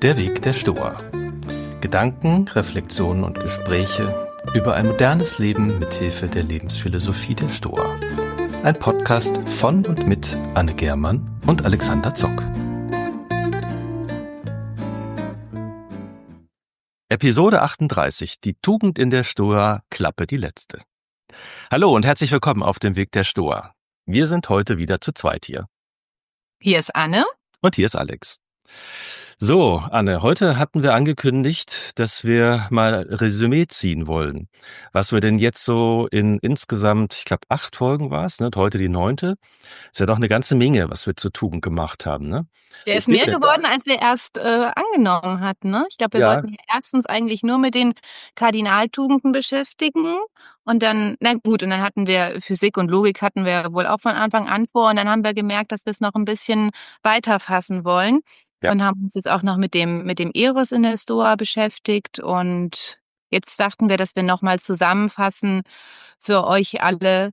Der Weg der Stoa. Gedanken, Reflexionen und Gespräche über ein modernes Leben mit Hilfe der Lebensphilosophie der Stoa. Ein Podcast von und mit Anne Germann und Alexander Zock. Episode 38. Die Tugend in der Stoa, Klappe die letzte. Hallo und herzlich willkommen auf dem Weg der Stoa. Wir sind heute wieder zu zweit hier. Hier ist Anne. Und hier ist Alex. So, Anne, heute hatten wir angekündigt, dass wir mal Resümee ziehen wollen. Was wir denn jetzt so in insgesamt, ich glaube 8 Folgen war es, ne? Heute die 9. Ist ja doch eine ganze Menge, was wir zur Tugend gemacht haben, ne? Der ist mehr geworden, als wir erst angenommen hatten, ne? Ich glaube, wir wollten ja erstens eigentlich nur mit den Kardinaltugenden beschäftigen. Und dann, und dann hatten wir Physik und Logik hatten wir wohl auch von Anfang an vor. Und dann haben wir gemerkt, dass wir es noch ein bisschen weiter fassen wollen. Ja. Und haben uns jetzt auch noch mit dem Eros in der Stoa beschäftigt. Und jetzt dachten wir, dass wir nochmal zusammenfassen für euch alle,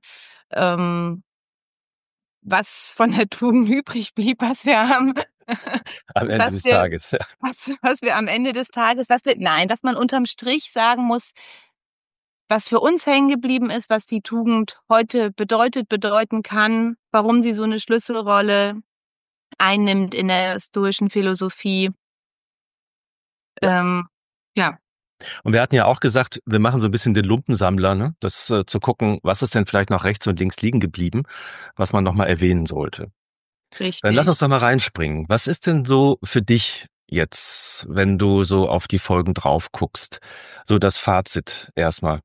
was von der Tugend übrig blieb, was wir haben. Am Ende des Tages, ja. Was wir am Ende des Tages, was man unterm Strich sagen muss, was für uns hängen geblieben ist, was die Tugend heute bedeuten kann, warum sie so eine Schlüsselrolle einnimmt in der stoischen Philosophie. Ja. Und wir hatten ja auch gesagt, wir machen so ein bisschen den Lumpensammler, ne? Das zu gucken, was ist denn vielleicht noch rechts und links liegen geblieben, was man nochmal erwähnen sollte. Richtig. Dann lass uns doch mal reinspringen. Was ist denn so für dich jetzt, wenn du so auf die Folgen drauf guckst? So das Fazit erstmal.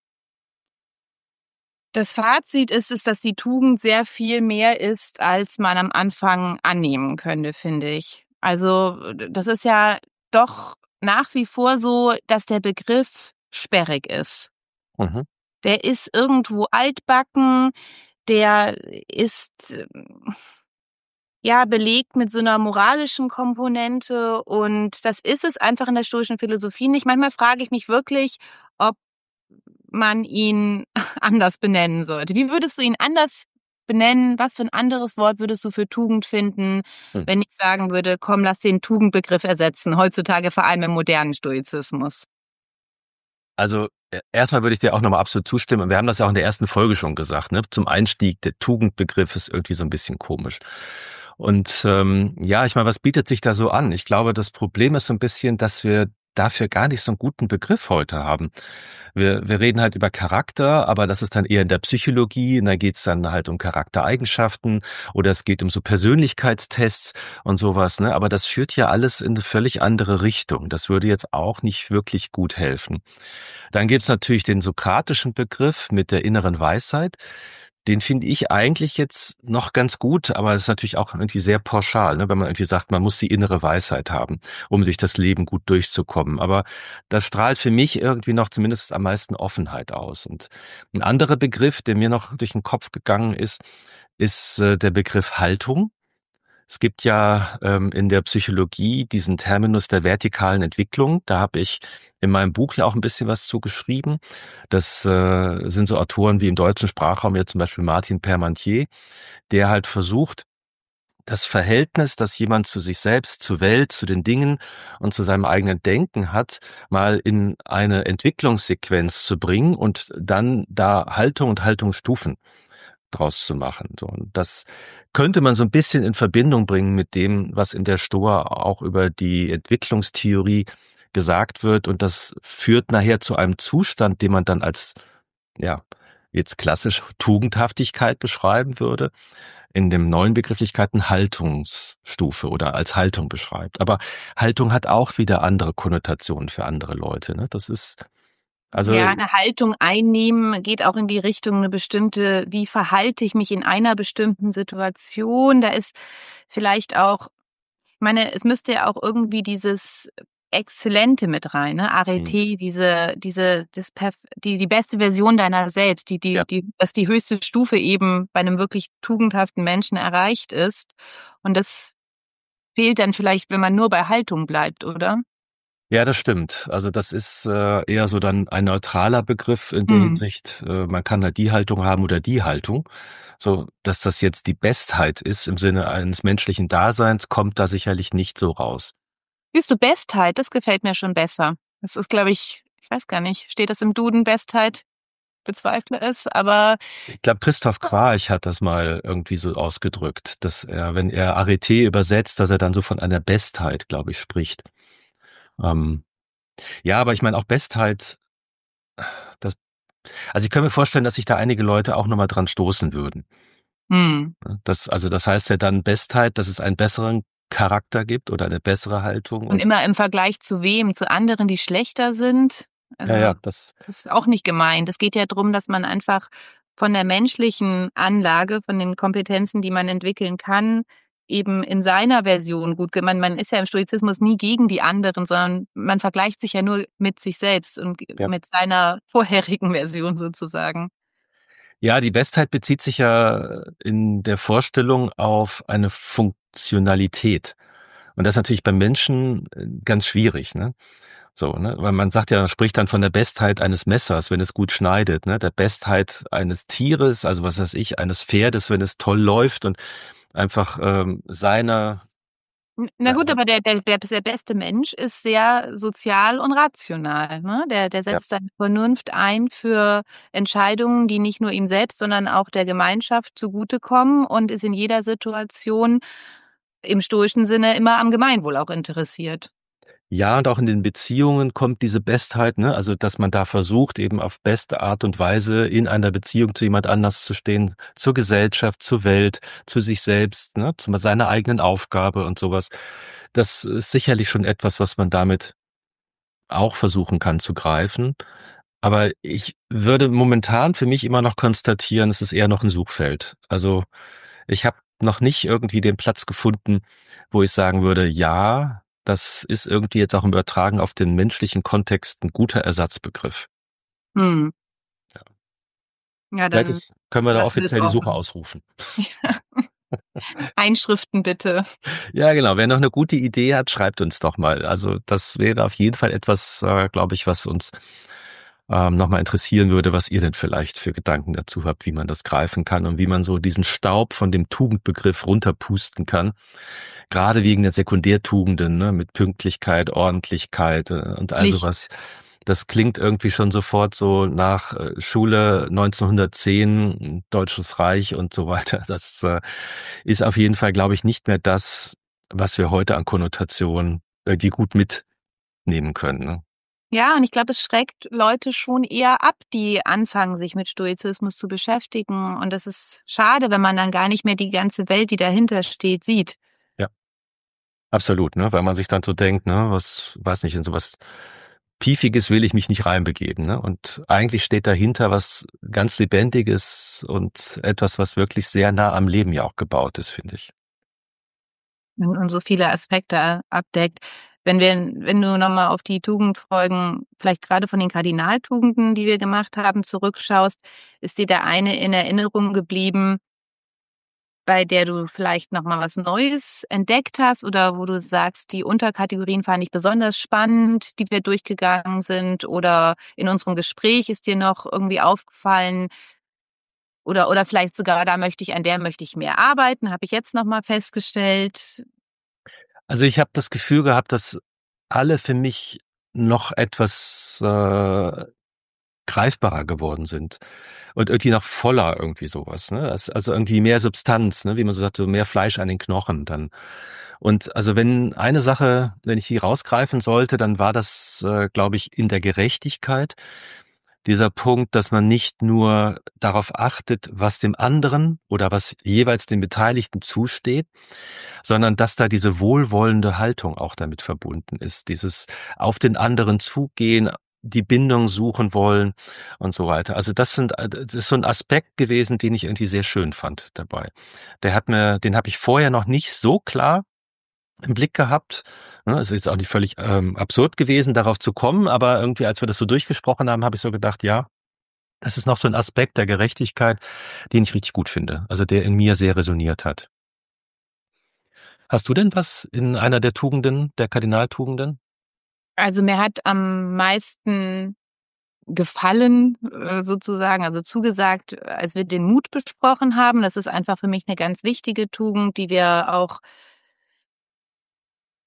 Das Fazit ist, dass die Tugend sehr viel mehr ist, als man am Anfang annehmen könnte, finde ich. Also das ist ja doch nach wie vor so, dass der Begriff sperrig ist. Mhm. Der ist irgendwo altbacken, der ist belegt mit so einer moralischen Komponente und das ist es einfach in der stoischen Philosophie nicht. Manchmal frage ich mich wirklich, ob man ihn anders benennen sollte. Wie würdest du ihn anders benennen? Was für ein anderes Wort würdest du für Tugend finden, wenn ich sagen würde, komm, lass den Tugendbegriff ersetzen, heutzutage vor allem im modernen Stoizismus? Also erstmal würde ich dir auch nochmal absolut zustimmen. Wir haben das ja auch in der ersten Folge schon gesagt, ne? Zum Einstieg, der Tugendbegriff ist irgendwie so ein bisschen komisch. Und ich meine, was bietet sich da so an? Ich glaube, das Problem ist so ein bisschen, dass wir dafür gar nicht so einen guten Begriff heute haben. Wir reden halt über Charakter, aber das ist dann eher in der Psychologie und da geht's dann halt um Charaktereigenschaften oder es geht um so Persönlichkeitstests und sowas, ne? Aber das führt ja alles in eine völlig andere Richtung. Das würde jetzt auch nicht wirklich gut helfen. Dann gibt's natürlich den sokratischen Begriff mit der inneren Weisheit. Den finde ich eigentlich jetzt noch ganz gut, aber es ist natürlich auch irgendwie sehr pauschal, ne? Wenn man irgendwie sagt, man muss die innere Weisheit haben, um durch das Leben gut durchzukommen. Aber das strahlt für mich irgendwie noch zumindest am meisten Offenheit aus. Und ein anderer Begriff, der mir noch durch den Kopf gegangen ist der Begriff Haltung. Es gibt ja in der Psychologie diesen Terminus der vertikalen Entwicklung. Da habe ich in meinem Buch ja auch ein bisschen was zu geschrieben. Das sind so Autoren wie im deutschen Sprachraum, ja zum Beispiel Martin Parmentier, der halt versucht, das Verhältnis, das jemand zu sich selbst, zur Welt, zu den Dingen und zu seinem eigenen Denken hat, mal in eine Entwicklungssequenz zu bringen und dann da Haltung und Haltungsstufen draus zu machen. So, und das könnte man so ein bisschen in Verbindung bringen mit dem, was in der Stoa auch über die Entwicklungstheorie gesagt wird. Und das führt nachher zu einem Zustand, den man dann als, jetzt klassisch Tugendhaftigkeit beschreiben würde, in dem neuen Begrifflichkeiten Haltungsstufe oder als Haltung beschreibt. Aber Haltung hat auch wieder andere Konnotationen für andere Leute, ne? Das ist eine Haltung einnehmen geht auch in die Richtung eine bestimmte, wie verhalte ich mich in einer bestimmten Situation? Da ist vielleicht auch, ich meine, es müsste ja auch irgendwie dieses Exzellente mit rein, ne? Arete, die beste Version deiner selbst, dass die höchste Stufe eben bei einem wirklich tugendhaften Menschen erreicht ist. Und das fehlt dann vielleicht, wenn man nur bei Haltung bleibt, oder? Ja, das stimmt. Also das ist eher so dann ein neutraler Begriff in der Hinsicht. Man kann halt die Haltung haben oder die Haltung. So, dass das jetzt die Bestheit ist im Sinne eines menschlichen Daseins, kommt da sicherlich nicht so raus. Siehst du, Bestheit, das gefällt mir schon besser. Das ist, glaube ich weiß gar nicht, steht das im Duden, Bestheit? Bezweifle es, aber Ich glaube, Christoph Quarch hat das mal irgendwie so ausgedrückt, dass er, wenn er Arete übersetzt, dass er dann so von einer Bestheit, glaube ich, spricht. Ähm, ja, aber ich meine auch Bestheit, das, also ich kann mir vorstellen, dass sich da einige Leute auch nochmal dran stoßen würden. hm. Das heißt ja dann Bestheit, dass es einen besseren Charakter gibt oder eine bessere Haltung Und und immer im Vergleich zu wem? Zu anderen, die schlechter sind? ja, Also, ja, das, das ist auch nicht gemeint. Es geht ja drum, dass man einfach von der menschlichen Anlage, von den Kompetenzen, die man entwickeln kann, eben in seiner Version gut. Man ist ja im Stoizismus nie gegen die anderen, sondern man vergleicht sich ja nur mit sich selbst und ja. mit seiner vorherigen Version sozusagen. Ja, die Bestheit bezieht sich ja in der Vorstellung auf eine Funktionalität. Und das ist natürlich beim Menschen ganz schwierig, ne? So, ne? Weil man sagt ja, spricht dann von der Bestheit eines Messers, wenn es gut schneidet, ne? Der Bestheit eines Tieres, also was weiß ich, eines Pferdes, wenn es toll läuft und einfach Na gut, seiner, aber der beste Mensch ist sehr sozial und rational, ne? Der ja. setzt seine Vernunft ein für Entscheidungen, die nicht nur ihm selbst, sondern auch der Gemeinschaft zugutekommen und ist in jeder Situation im stoischen Sinne immer am Gemeinwohl auch interessiert. Ja, und auch in den Beziehungen kommt diese Bestheit, ne? Also, dass man da versucht, eben auf beste Art und Weise in einer Beziehung zu jemand anders zu stehen, zur Gesellschaft, zur Welt, zu sich selbst, ne? Zu seiner eigenen Aufgabe und sowas. Das ist sicherlich schon etwas, was man damit auch versuchen kann zu greifen. Aber ich würde momentan für mich immer noch konstatieren, es ist eher noch ein Suchfeld. Also, ich habe noch nicht irgendwie den Platz gefunden, wo ich sagen würde, ja, das ist irgendwie jetzt auch im Übertragen auf den menschlichen Kontext ein guter Ersatzbegriff. Hm. Ja, Vielleicht dann ist, können wir da lassen wir es offiziell die Suche offen. ausrufen. Einschriften bitte. Ja, genau. Wer noch eine gute Idee hat, schreibt uns doch mal. Also das wäre auf jeden Fall etwas, glaube ich, was uns nochmal interessieren würde, was ihr denn vielleicht für Gedanken dazu habt, wie man das greifen kann und wie man so diesen Staub von dem Tugendbegriff runterpusten kann. Gerade wegen der Sekundärtugenden, ne, mit Pünktlichkeit, Ordentlichkeit und all Pflicht. sowas. Das klingt irgendwie schon sofort so nach Schule 1910, Deutsches Reich und so weiter. Das ist auf jeden Fall, glaube ich, nicht mehr das, was wir heute an Konnotation irgendwie gut mitnehmen können. Ne? Ja, und ich glaube, es schreckt Leute schon eher ab, die anfangen, sich mit Stoizismus zu beschäftigen. Und das ist schade, wenn man dann gar nicht mehr die ganze Welt, die dahinter steht, sieht. Ja, absolut, ne? Weil man sich dann so denkt, ne, was, weiß nicht, in sowas Piefiges will ich mich nicht reinbegeben, ne? Und eigentlich steht dahinter was ganz Lebendiges und etwas, was wirklich sehr nah am Leben ja auch gebaut ist, finde ich. Und so viele Aspekte abdeckt. Wenn du nochmal auf die Tugendfolgen, vielleicht gerade von den Kardinaltugenden, die wir gemacht haben, zurückschaust, ist dir der eine in Erinnerung geblieben, bei der du vielleicht nochmal was Neues entdeckt hast oder wo du sagst, die Unterkategorien fand ich besonders spannend, die wir durchgegangen sind, oder in unserem Gespräch ist dir noch irgendwie aufgefallen, oder vielleicht sogar, an der möchte ich mehr arbeiten, habe ich jetzt nochmal festgestellt. Also ich habe das Gefühl gehabt, dass alle für mich noch etwas greifbarer geworden sind und irgendwie noch voller irgendwie sowas, ne? Also irgendwie mehr Substanz, ne? Wie man so sagt, so mehr Fleisch an den Knochen dann. Und also wenn eine Sache, wenn ich die rausgreifen sollte, dann war das, glaube ich, in der Gerechtigkeit. Dieser Punkt, dass man nicht nur darauf achtet, was dem anderen oder was jeweils den Beteiligten zusteht, sondern dass da diese wohlwollende Haltung auch damit verbunden ist. Dieses auf den anderen zugehen, die Bindung suchen wollen und so weiter. Also das ist so ein Aspekt gewesen, den ich irgendwie sehr schön fand dabei. Den habe ich vorher noch nicht so klar im Blick gehabt. Es ist auch nicht völlig absurd gewesen, darauf zu kommen, aber irgendwie, als wir das so durchgesprochen haben, habe ich so gedacht, ja, das ist noch so ein Aspekt der Gerechtigkeit, den ich richtig gut finde, also der in mir sehr resoniert hat. Hast du denn was in einer der Tugenden, der Kardinaltugenden? Also mir hat am meisten gefallen, sozusagen, also zugesagt, als wir den Mut besprochen haben. Das ist einfach für mich eine ganz wichtige Tugend, die wir auch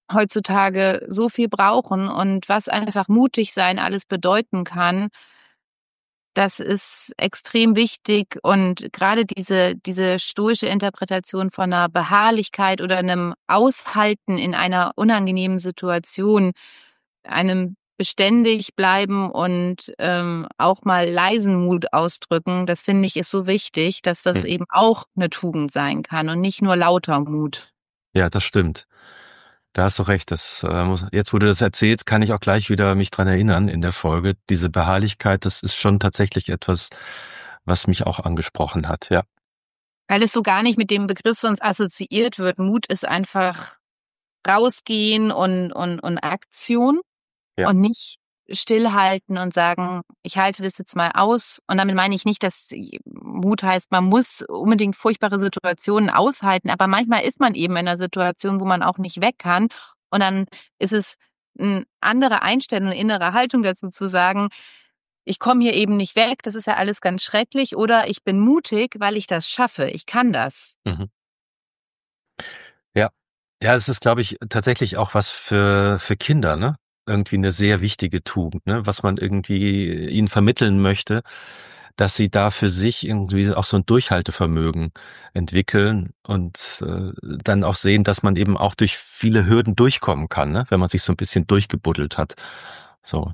heutzutage so viel brauchen und was einfach mutig sein alles bedeuten kann, das ist extrem wichtig. Und gerade diese stoische Interpretation von einer Beharrlichkeit oder einem Aushalten in einer unangenehmen Situation, einem beständig bleiben und auch mal leisen Mut ausdrücken, das finde ich ist so wichtig, dass das Hm. eben auch eine Tugend sein kann und nicht nur lauter Mut. Ja, das stimmt. Da hast du recht. Jetzt, wo du das erzählst, kann ich auch gleich wieder mich dran erinnern in der Folge. Diese Beharrlichkeit, das ist schon tatsächlich etwas, was mich auch angesprochen hat. Ja. Weil es so gar nicht mit dem Begriff sonst assoziiert wird. Mut ist einfach rausgehen und Aktion Ja. und nicht stillhalten und sagen, ich halte das jetzt mal aus. Und damit meine ich nicht, dass Mut heißt, man muss unbedingt furchtbare Situationen aushalten, aber manchmal ist man eben in einer Situation, wo man auch nicht weg kann. Und dann ist es eine andere Einstellung, eine innere Haltung dazu zu sagen, ich komme hier eben nicht weg, das ist ja alles ganz schrecklich, oder ich bin mutig, weil ich das schaffe, ich kann das. Mhm. Ja. Ja, es ist, glaube ich, tatsächlich auch was für Kinder, ne? Irgendwie eine sehr wichtige Tugend, ne? Was man irgendwie ihnen vermitteln möchte, dass sie da für sich irgendwie auch so ein Durchhaltevermögen entwickeln und dann auch sehen, dass man eben auch durch viele Hürden durchkommen kann, ne? Wenn man sich so ein bisschen durchgebuddelt hat. So,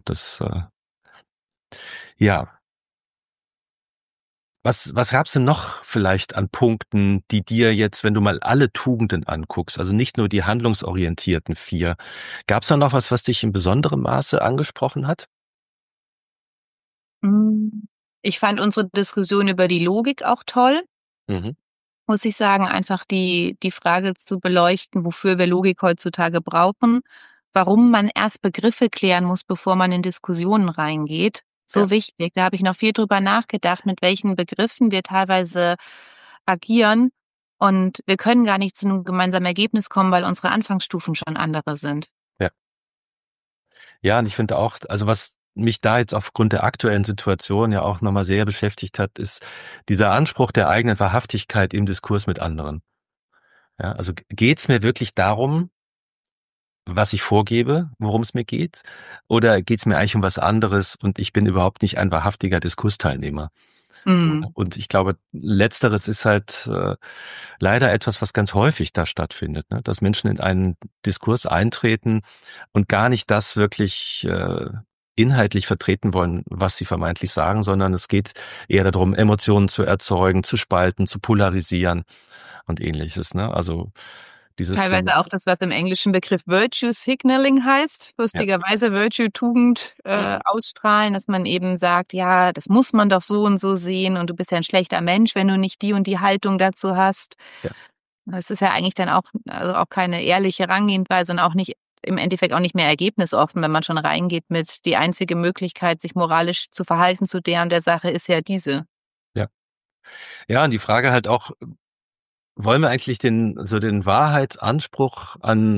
ja. Was gab's denn noch vielleicht an Punkten, die dir jetzt, wenn du mal alle Tugenden anguckst, also nicht nur die handlungsorientierten 4, gab's da noch was dich in besonderem Maße angesprochen hat? Mm. Ich fand unsere Diskussion über die Logik auch toll, Mhm. muss ich sagen, einfach die Frage zu beleuchten, wofür wir Logik heutzutage brauchen, warum man erst Begriffe klären muss, bevor man in Diskussionen reingeht. Ja, So wichtig. Da habe ich noch viel drüber nachgedacht, mit welchen Begriffen wir teilweise agieren. Und wir können gar nicht zu einem gemeinsamen Ergebnis kommen, weil unsere Anfangsstufen schon andere sind. ja. Ja, und ich finde auch, also was mich da jetzt aufgrund der aktuellen Situation ja auch nochmal sehr beschäftigt hat, ist dieser Anspruch der eigenen Wahrhaftigkeit im Diskurs mit anderen. Ja, also geht's mir wirklich darum, was ich vorgebe, worum es mir geht? Oder geht's mir eigentlich um was anderes und ich bin überhaupt nicht ein wahrhaftiger Diskursteilnehmer? So, ne? Mhm. Und ich glaube, letzteres ist halt leider etwas, was ganz häufig da stattfindet, ne? Dass Menschen in einen Diskurs eintreten und gar nicht das wirklich inhaltlich vertreten wollen, was sie vermeintlich sagen, sondern es geht eher darum, Emotionen zu erzeugen, zu spalten, zu polarisieren und ähnliches. Ne? Also dieses Teilweise auch das, was im englischen Begriff Virtue Signaling heißt. ja, Lustigerweise Virtue, Tugend mhm. ausstrahlen, dass man eben sagt, ja, das muss man doch so und so sehen und du bist ja ein schlechter Mensch, wenn du nicht die und die Haltung dazu hast. Ja, Das ist ja eigentlich dann auch, also auch keine ehrliche Herangehensweise und auch nicht im Endeffekt auch nicht mehr ergebnisoffen, wenn man schon reingeht mit die einzige Möglichkeit, sich moralisch zu verhalten zu der und der Sache, ist ja diese. ja. Ja, und die Frage halt auch, wollen wir eigentlich den Wahrheitsanspruch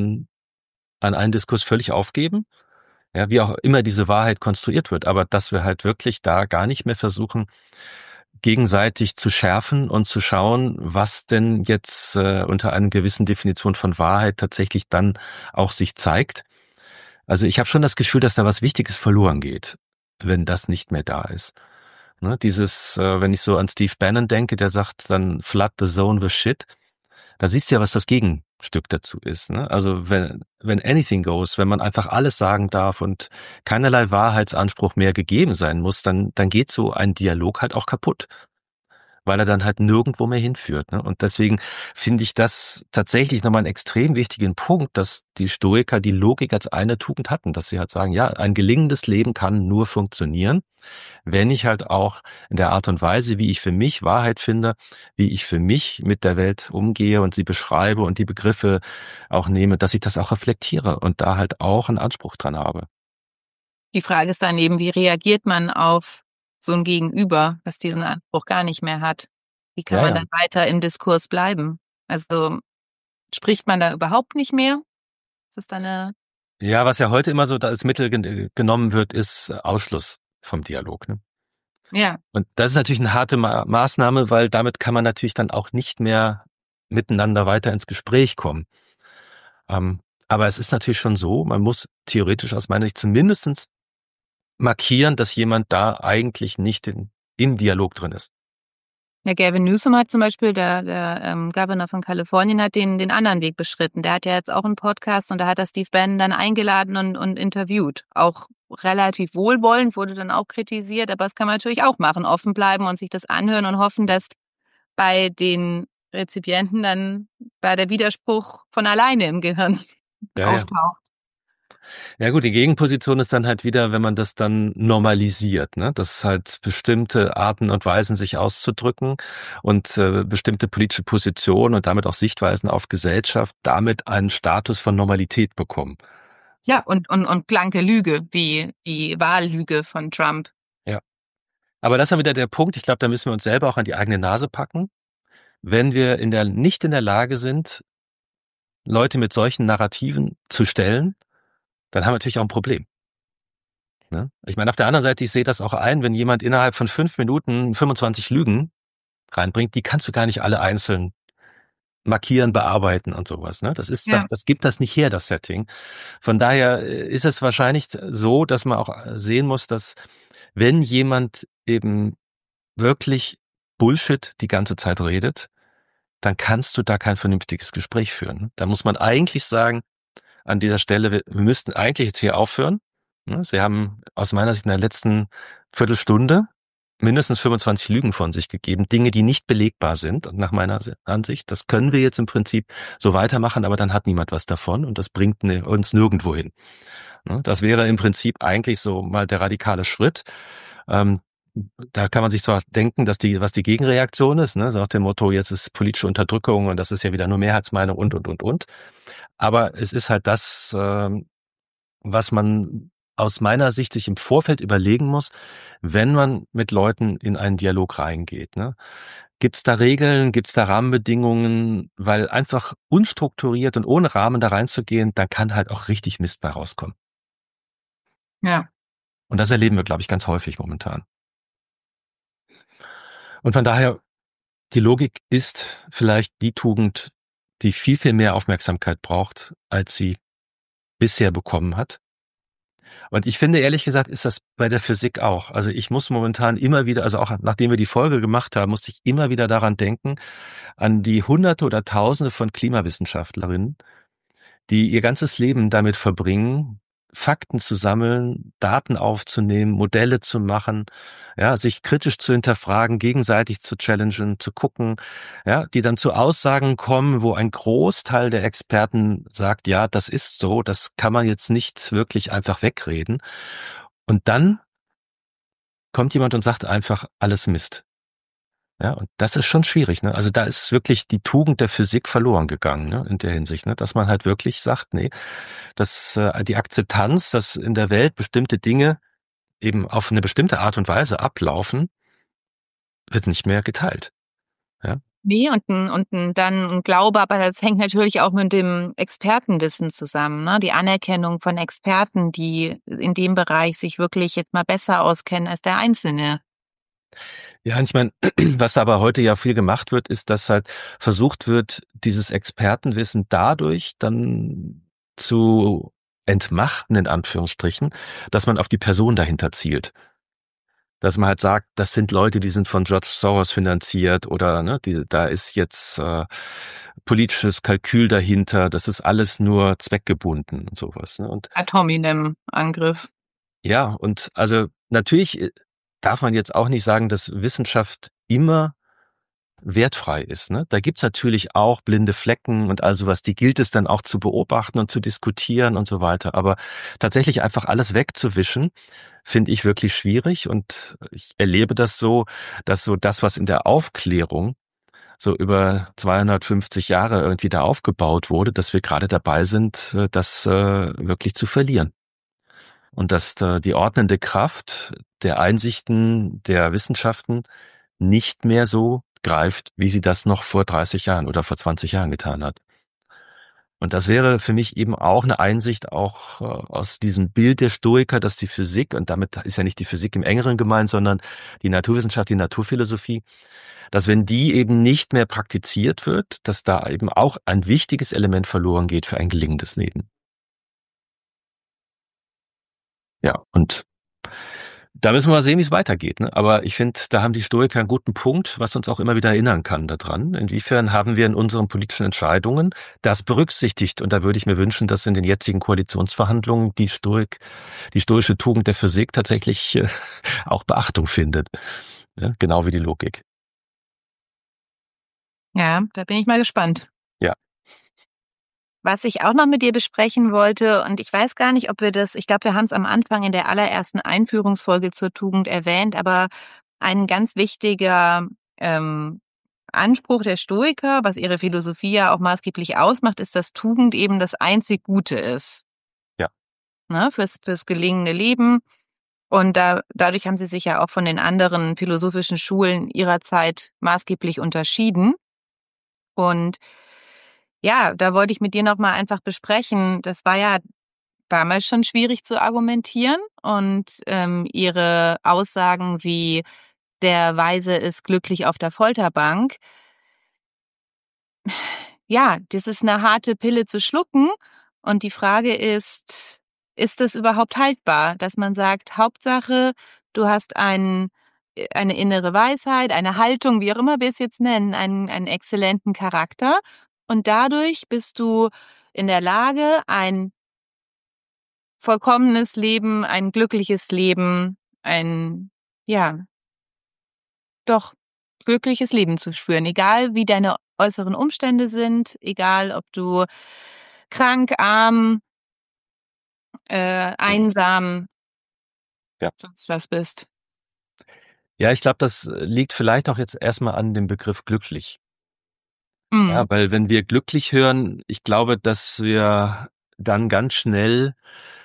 an einen Diskurs völlig aufgeben? Ja, wie auch immer diese Wahrheit konstruiert wird, aber dass wir halt wirklich da gar nicht mehr versuchen, gegenseitig zu schärfen und zu schauen, was denn jetzt unter einer gewissen Definition von Wahrheit tatsächlich dann auch sich zeigt. Also ich habe schon das Gefühl, dass da was Wichtiges verloren geht, wenn das nicht mehr da ist. Ne, wenn ich so an Steve Bannon denke, der sagt dann flood the zone with shit. Da siehst du ja, was das Gegenstück dazu ist. Ne? Also wenn anything goes, wenn man einfach alles sagen darf und keinerlei Wahrheitsanspruch mehr gegeben sein muss, dann geht so ein Dialog halt auch kaputt, weil er dann halt nirgendwo mehr hinführt. Ne? Und deswegen finde ich das tatsächlich nochmal einen extrem wichtigen Punkt, dass die Stoiker die Logik als eine Tugend hatten, dass sie halt sagen, ja, ein gelingendes Leben kann nur funktionieren, wenn ich halt auch in der Art und Weise, wie ich für mich Wahrheit finde, wie ich für mich mit der Welt umgehe und sie beschreibe und die Begriffe auch nehme, dass ich das auch reflektiere und da halt auch einen Anspruch dran habe. Die Frage ist dann eben, wie reagiert man auf so ein Gegenüber, das Ja, diesen Anspruch gar nicht mehr hat? Wie kann ja. man Ja. dann weiter im Diskurs bleiben? Also, spricht man da überhaupt nicht mehr? Ist das dann 'ne Ja, was ja heute immer so da als Mittel genommen wird, ist Ausschluss vom Dialog. Ne? ja, Und das ist natürlich eine harte Maßnahme, weil damit kann man natürlich dann auch nicht mehr miteinander weiter ins Gespräch kommen. Aber es ist natürlich schon so, man muss theoretisch aus meiner Sicht zumindest markieren, dass jemand da eigentlich nicht im Dialog drin ist. Ja, Gavin Newsom hat zum Beispiel, der Governor von Kalifornien, hat den anderen Weg beschritten. Der hat ja jetzt auch einen Podcast und da hat er Steve Bannon dann eingeladen und interviewt. Auch relativ wohlwollend, wurde dann auch kritisiert, aber das kann man natürlich auch machen, offen bleiben und sich das anhören und hoffen, dass bei den Rezipienten dann bei der Widerspruch von alleine im Gehirn Ja. auftaucht. Ja gut, die Gegenposition ist dann halt wieder, wenn man das dann normalisiert, ne? Dass es halt bestimmte Arten und Weisen, sich auszudrücken und bestimmte politische Positionen und damit auch Sichtweisen auf Gesellschaft damit einen Status von Normalität bekommen. Ja, und blanke Lüge, wie die Wahllüge von Trump. Ja. Aber das ist dann wieder der Punkt, ich glaube, da müssen wir uns selber auch an die eigene Nase packen. Wenn wir nicht in der Lage sind, Leute mit solchen Narrativen zu stellen, dann haben wir natürlich auch ein Problem. Ne? Ich meine, auf der anderen Seite, ich sehe das auch ein, wenn jemand innerhalb von 5 Minuten 25 Lügen reinbringt, die kannst du gar nicht alle einzeln markieren, bearbeiten und sowas. Ne? Das gibt das nicht her, das Setting. Von daher ist es wahrscheinlich so, dass man auch sehen muss, dass wenn jemand eben wirklich Bullshit die ganze Zeit redet, dann kannst du da kein vernünftiges Gespräch führen. Da muss man eigentlich sagen, an dieser Stelle, wir müssten eigentlich jetzt hier aufhören. Sie haben aus meiner Sicht in der letzten Viertelstunde mindestens 25 Lügen von sich gegeben, Dinge, die nicht belegbar sind. Und nach meiner Ansicht, das können wir jetzt im Prinzip so weitermachen, aber dann hat niemand was davon und das bringt uns nirgendwo hin. Das wäre im Prinzip eigentlich so mal der radikale Schritt. Da kann man sich zwar denken, dass was die Gegenreaktion ist, ne, so nach dem Motto, jetzt ist politische Unterdrückung und das ist ja wieder nur Mehrheitsmeinung und. Aber es ist halt das, was man aus meiner Sicht sich im Vorfeld überlegen muss, wenn man mit Leuten in einen Dialog reingeht. Ne? Gibt es da Regeln, gibt es da Rahmenbedingungen? Weil einfach unstrukturiert und ohne Rahmen da reinzugehen, da kann halt auch richtig Mist bei rauskommen. Ja. Und das erleben wir, glaube ich, ganz häufig momentan. Und von daher, die Logik ist vielleicht die Tugend, die viel, viel mehr Aufmerksamkeit braucht, als sie bisher bekommen hat. Und ich finde, ehrlich gesagt, ist das bei der Physik auch. Also ich muss momentan immer wieder, also auch nachdem wir die Folge gemacht haben, musste ich immer wieder daran denken, an die Hunderte oder Tausende von Klimawissenschaftlerinnen, die ihr ganzes Leben damit verbringen, Fakten zu sammeln, Daten aufzunehmen, Modelle zu machen, ja, sich kritisch zu hinterfragen, gegenseitig zu challengen, zu gucken, ja, die dann zu Aussagen kommen, wo ein Großteil der Experten sagt, ja, das ist so, das kann man jetzt nicht wirklich einfach wegreden. Und dann kommt jemand und sagt einfach, alles Mist. Ja, und das ist schon schwierig, ne? Also da ist wirklich die Tugend der Physik verloren gegangen, ne? In der Hinsicht, ne? Dass man halt wirklich sagt, nee, dass die Akzeptanz, dass in der Welt bestimmte Dinge eben auf eine bestimmte Art und Weise ablaufen, wird nicht mehr geteilt. Ja? Nee, dann ein Glaube, aber das hängt natürlich auch mit dem Expertenwissen zusammen, ne? Die Anerkennung von Experten, die in dem Bereich sich wirklich jetzt mal besser auskennen als der Einzelne. Ja, und ich meine, was aber heute ja viel gemacht wird, ist, dass halt versucht wird, dieses Expertenwissen dadurch dann zu entmachten, in Anführungsstrichen, dass man auf die Person dahinter zielt. Dass man halt sagt, das sind Leute, die sind von George Soros finanziert oder ne, da ist jetzt politisches Kalkül dahinter, das ist alles nur zweckgebunden und sowas. Ne? Und Ad hominem Angriff. ja, und also natürlich darf man jetzt auch nicht sagen, dass Wissenschaft immer wertfrei ist. Ne? Da gibt's natürlich auch blinde Flecken und all sowas, die gilt es dann auch zu beobachten und zu diskutieren und so weiter. Aber tatsächlich einfach alles wegzuwischen, finde ich wirklich schwierig und ich erlebe das so, dass so das, was in der Aufklärung so über 250 Jahre irgendwie da aufgebaut wurde, dass wir gerade dabei sind, das wirklich zu verlieren. Und dass die ordnende Kraft der Einsichten der Wissenschaften nicht mehr so greift, wie sie das noch vor 30 Jahren oder vor 20 Jahren getan hat. Und das wäre für mich eben auch eine Einsicht auch aus diesem Bild der Stoiker, dass die Physik, und damit ist ja nicht die Physik im engeren gemeint, sondern die Naturwissenschaft, die Naturphilosophie, dass wenn die eben nicht mehr praktiziert wird, dass da eben auch ein wichtiges Element verloren geht für ein gelingendes Leben. Ja, und da müssen wir mal sehen, wie es weitergeht. Ne? Aber ich finde, da haben die Stoiker einen guten Punkt, was uns auch immer wieder erinnern kann daran. Inwiefern haben wir in unseren politischen Entscheidungen das berücksichtigt? Und da würde ich mir wünschen, dass in den jetzigen Koalitionsverhandlungen die stoische Tugend der Physik tatsächlich auch Beachtung findet. Ne? Genau wie die Logik. Ja, da bin ich mal gespannt. Ja. Was ich auch noch mit dir besprechen wollte, und ich weiß gar nicht, ob ich glaube, wir haben es am Anfang in der allerersten Einführungsfolge zur Tugend erwähnt, aber ein ganz wichtiger Anspruch der Stoiker, was ihre Philosophie ja auch maßgeblich ausmacht, ist, dass Tugend eben das einzig Gute ist. Ja. Ne, fürs gelingende Leben. Und dadurch haben sie sich ja auch von den anderen philosophischen Schulen ihrer Zeit maßgeblich unterschieden. Und ja, da wollte ich mit dir nochmal einfach besprechen. Das war ja damals schon schwierig zu argumentieren und ihre Aussagen wie der Weise ist glücklich auf der Folterbank. Ja, das ist eine harte Pille zu schlucken. Und die Frage ist das überhaupt haltbar, dass man sagt, Hauptsache, du hast eine innere Weisheit, eine Haltung, wie auch immer wir es jetzt nennen, einen exzellenten Charakter. Und dadurch bist du in der Lage, ein vollkommenes Leben, ein glückliches Leben, ja, doch glückliches Leben zu führen, egal wie deine äußeren Umstände sind, egal ob du krank, arm, einsam, Ja. sonst was bist. Ja, ich glaube, das liegt vielleicht auch jetzt erstmal an dem Begriff glücklich. Ja, Mhm. weil wenn wir glücklich hören, ich glaube, dass wir dann ganz schnell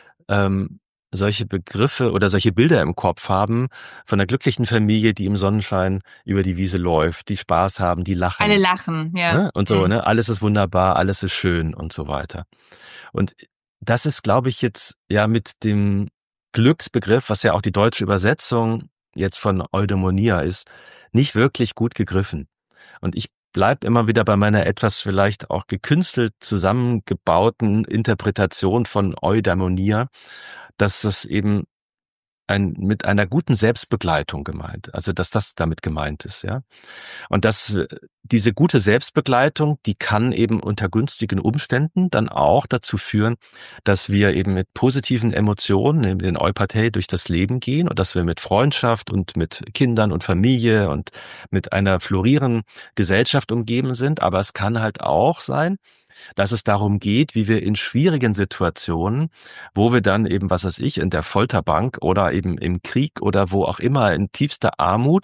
solche Begriffe oder solche Bilder im Kopf haben von einer glücklichen Familie, die im Sonnenschein über die Wiese läuft, die Spaß haben, die Alle lachen, lachen, ja. ne? Und so, Mhm. ne? Alles ist wunderbar, alles ist schön und so weiter. Und das ist, glaube ich, jetzt ja mit dem Glücksbegriff, was ja auch die deutsche Übersetzung jetzt von Eudaimonia ist, nicht wirklich gut gegriffen. Und ich bleib immer wieder bei meiner etwas vielleicht auch gekünstelt zusammengebauten Interpretation von Eudaimonia, dass das eben mit einer guten Selbstbegleitung gemeint, also dass das damit gemeint ist, ja. Und dass diese gute Selbstbegleitung, die kann eben unter günstigen Umständen dann auch dazu führen, dass wir eben mit positiven Emotionen, eben den Eupathei, durch das Leben gehen und dass wir mit Freundschaft und mit Kindern und Familie und mit einer florierenden Gesellschaft umgeben sind. Aber es kann halt auch sein, dass es darum geht, wie wir in schwierigen Situationen, wo wir dann eben, was weiß ich, in der Folterbank oder eben im Krieg oder wo auch immer in tiefster Armut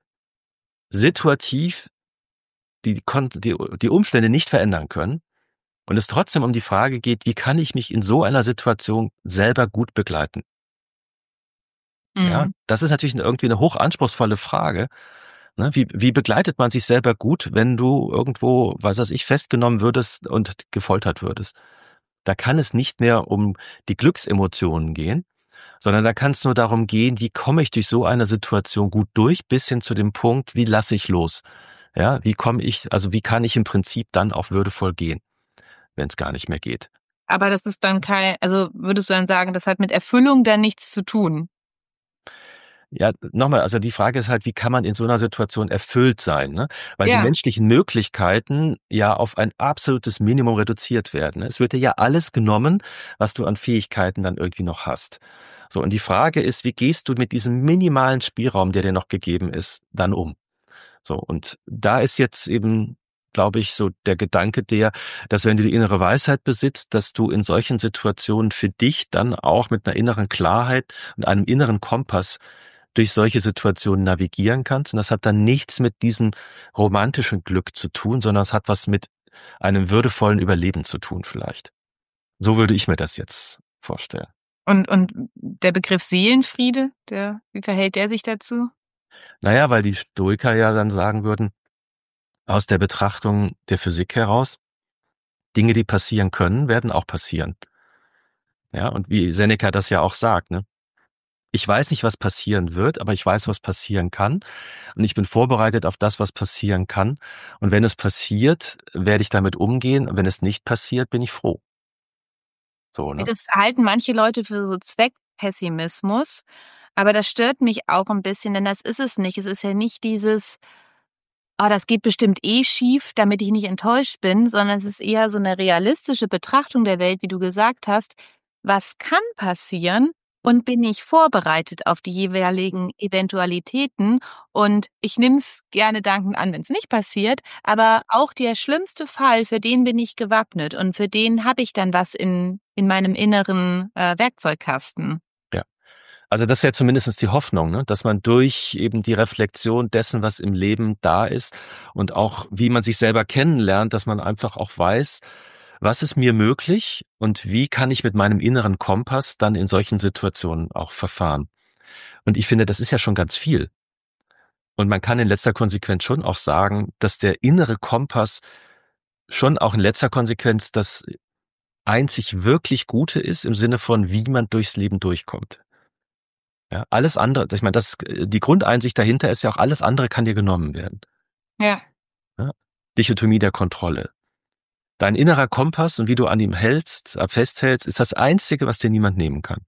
situativ die Umstände nicht verändern können und es trotzdem um die Frage geht, wie kann ich mich in so einer Situation selber gut begleiten? Ja, Mhm. das ist natürlich irgendwie eine hochanspruchsvolle Frage. Ne? Wie begleitet man sich selber gut, wenn du irgendwo, was weiß ich, festgenommen würdest und gefoltert würdest? Da kann es nicht mehr um die Glücksemotionen gehen, sondern da kann es nur darum gehen, wie komme ich durch so eine Situation gut durch, bis hin zu dem Punkt, wie lasse ich los? Ja, wie kann ich im Prinzip dann auch würdevoll gehen, wenn es gar nicht mehr geht? Aber das ist dann also würdest du dann sagen, das hat mit Erfüllung dann nichts zu tun? Ja, nochmal, also die Frage ist halt, wie kann man in so einer Situation erfüllt sein, ne? Weil die Ja. menschlichen Möglichkeiten ja auf ein absolutes Minimum reduziert werden. Ne? Es wird dir ja alles genommen, was du an Fähigkeiten dann irgendwie noch hast. So, und die Frage ist, wie gehst du mit diesem minimalen Spielraum, der dir noch gegeben ist, dann um? So, und da ist jetzt eben, glaube ich, so der Gedanke dass wenn du die innere Weisheit besitzt, dass du in solchen Situationen für dich dann auch mit einer inneren Klarheit und einem inneren Kompass durch solche Situationen navigieren kannst. Und das hat dann nichts mit diesem romantischen Glück zu tun, sondern es hat was mit einem würdevollen Überleben zu tun vielleicht. So würde ich mir das jetzt vorstellen. Und der Begriff Seelenfriede, wie verhält der sich dazu? Naja, weil die Stoiker ja dann sagen würden, aus der Betrachtung der Physik heraus, Dinge, die passieren können, werden auch passieren. Ja, und wie Seneca das ja auch sagt, ne? Ich weiß nicht, was passieren wird, aber ich weiß, was passieren kann. Und ich bin vorbereitet auf das, was passieren kann. Und wenn es passiert, werde ich damit umgehen. Und wenn es nicht passiert, bin ich froh. So, Ja, ne? das halten manche Leute für so Pessimismus. Aber das stört mich auch ein bisschen, denn das ist es nicht. Es ist ja nicht dieses: „Oh, das geht bestimmt eh schief, damit ich nicht enttäuscht bin“, sondern es ist eher so 'ne realistische Betrachtung der Welt, wie du gesagt hast. Was kann passieren und bin ich vorbereitet auf die jeweiligen Eventualitäten? Und ich nehme es gerne dankend an, wenn's nicht passiert, aber auch der schlimmste Fall, für den bin ich gewappnet und für den habe ich dann was in meinem inneren, Werkzeugkasten. Ja. Also das ist ja zumindest die Hoffnung, ne? Dass man durch eben die Reflexion dessen, was im Leben da ist und auch wie man sich selber kennenlernt, dass man einfach auch weiß, was ist mir möglich und wie kann ich mit meinem inneren Kompass dann in solchen Situationen auch verfahren. Und ich finde, das ist ja schon ganz viel. Und man kann in letzter Konsequenz schon auch sagen, dass der innere Kompass schon auch in letzter Konsequenz das einzig wirklich Gute ist im Sinne von, wie man durchs Leben durchkommt. Ja, alles andere, ich meine, die Grundeinsicht dahinter ist ja auch, alles andere kann dir genommen werden. Ja. Ja? Dichotomie der Kontrolle. Dein innerer Kompass und wie du an ihm hältst, festhältst, ist das Einzige, was dir niemand nehmen kann.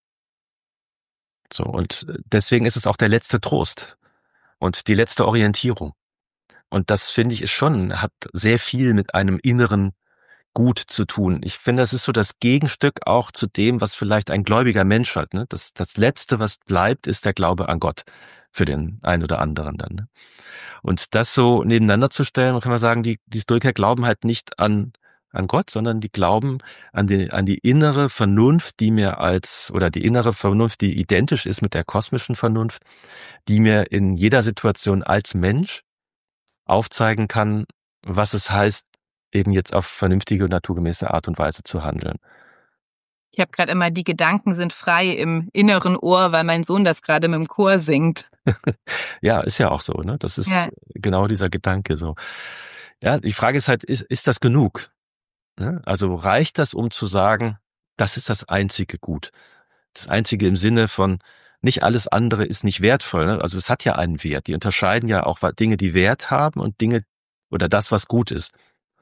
So, und deswegen ist es auch der letzte Trost und die letzte Orientierung. Und das finde ich ist schon, hat sehr viel mit einem inneren Gut zu tun. Ich finde, das ist so das Gegenstück auch zu dem, was vielleicht ein gläubiger Mensch hat. Ne? Das Letzte, was bleibt, ist der Glaube an Gott für den einen oder anderen dann. Ne? Und das so nebeneinander zu stellen, kann man sagen, die Stoiker glauben halt nicht an Gott, sondern die glauben an die innere Vernunft, oder die innere Vernunft, die identisch ist mit der kosmischen Vernunft, die mir in jeder Situation als Mensch aufzeigen kann, was es heißt, eben jetzt auf vernünftige und naturgemäße Art und Weise zu handeln. Ich habe gerade immer „Die Gedanken sind frei“ im inneren Ohr, weil mein Sohn das gerade mit dem Chor singt. Ja, ist ja auch so, ne? Das ist Ja. genau dieser Gedanke so. Ja, die Frage ist halt, ist das genug? Ne? Also reicht das, um zu sagen, das ist das einzige Gut? Das einzige im Sinne von, nicht alles andere ist nicht wertvoll. Ne? Also es hat ja einen Wert. Die unterscheiden ja auch Dinge, die Wert haben und Dinge oder das, was gut ist.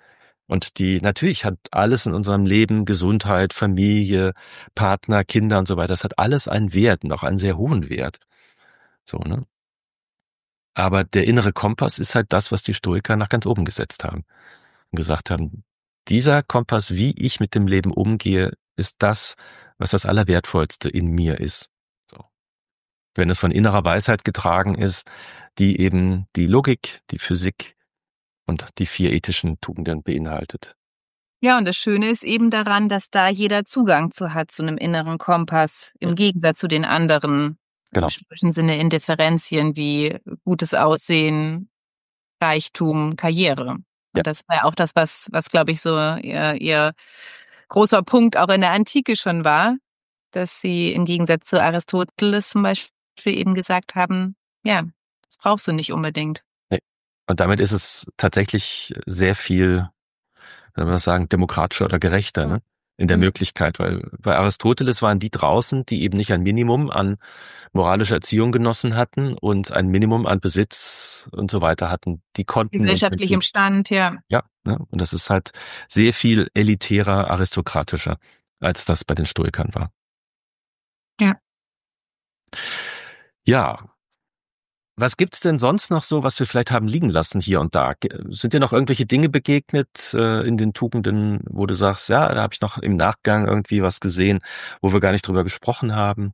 Und natürlich hat alles in unserem Leben, Gesundheit, Familie, Partner, Kinder und so weiter, das hat alles einen Wert und auch einen sehr hohen Wert. So, ne? Aber der innere Kompass ist halt das, was die Stoiker nach ganz oben gesetzt haben und gesagt haben, dieser Kompass, wie ich mit dem Leben umgehe, ist das, was das Allerwertvollste in mir ist. So. Wenn es von innerer Weisheit getragen ist, die eben die Logik, die Physik und die 4 ethischen Tugenden beinhaltet. Ja, und das Schöne ist eben daran, dass da jeder Zugang zu hat, zu 'nem inneren Kompass, Ja, im Gegensatz zu den anderen, im genau. stoischen Sinne Indifferenzien wie gutes Aussehen, Reichtum, Karriere. Ja, Und das war ja auch das, was, glaube ich, so ihr großer Punkt auch in der Antike schon war, dass sie im Gegensatz zu Aristoteles zum Beispiel eben gesagt haben: „Ja, das brauchst du nicht unbedingt.“ ne. Und damit ist es tatsächlich sehr viel, wenn wir das sagen, demokratischer oder gerechter, ne? In der Mhm. Möglichkeit, weil bei Aristoteles waren die draußen, die eben nicht ein Minimum an moralischer Erziehung genossen hatten und ein Minimum an Besitz und so weiter hatten, die konnten im Gesellschaftlichem Prinzip, Stand, ja. ja, ne? Und das ist halt sehr viel elitärer, aristokratischer, als das bei den Stoikern war. Ja. Ja, was gibt's denn sonst noch so, was wir vielleicht haben liegen lassen hier und da? Sind dir noch irgendwelche Dinge begegnet in den Tugenden, wo du sagst, ja, da habe ich noch im Nachgang irgendwie was gesehen, wo wir gar nicht drüber gesprochen haben?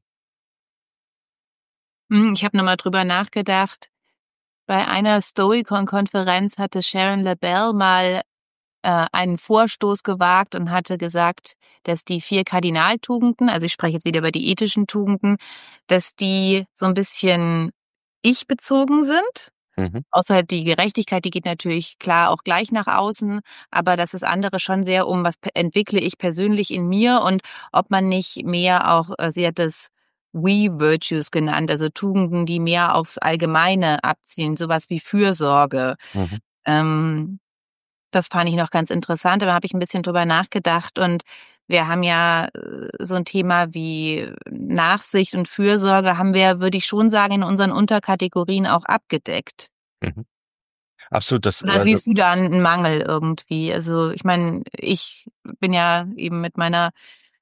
Ich habe noch mal drüber nachgedacht. Bei einer Stoicon-Konferenz hatte Sharon LaBelle mal, einen Vorstoß gewagt und hatte gesagt, dass die 4 Kardinaltugenden, also ich spreche jetzt wieder über die ethischen Tugenden, dass die so ein bisschen ich-bezogen sind. Mhm, Außer die Gerechtigkeit, die geht natürlich klar auch gleich nach außen, aber dass das andere schon sehr um was entwickle ich persönlich in mir und ob man nicht mehr auch sie hat das We Virtues genannt, also Tugenden, die mehr aufs Allgemeine abzielen, sowas wie Fürsorge. mhm. Ähm, Das fand ich noch ganz interessant, aber habe ich ein bisschen drüber nachgedacht und wir haben ja, so ein Thema wie Nachsicht und Fürsorge haben wir, würde ich schon sagen, in unseren Unterkategorien auch abgedeckt. Mhm. Absolut, Oder siehst du da 'n Mangel irgendwie? Also, ich meine, ich bin ja eben mit meiner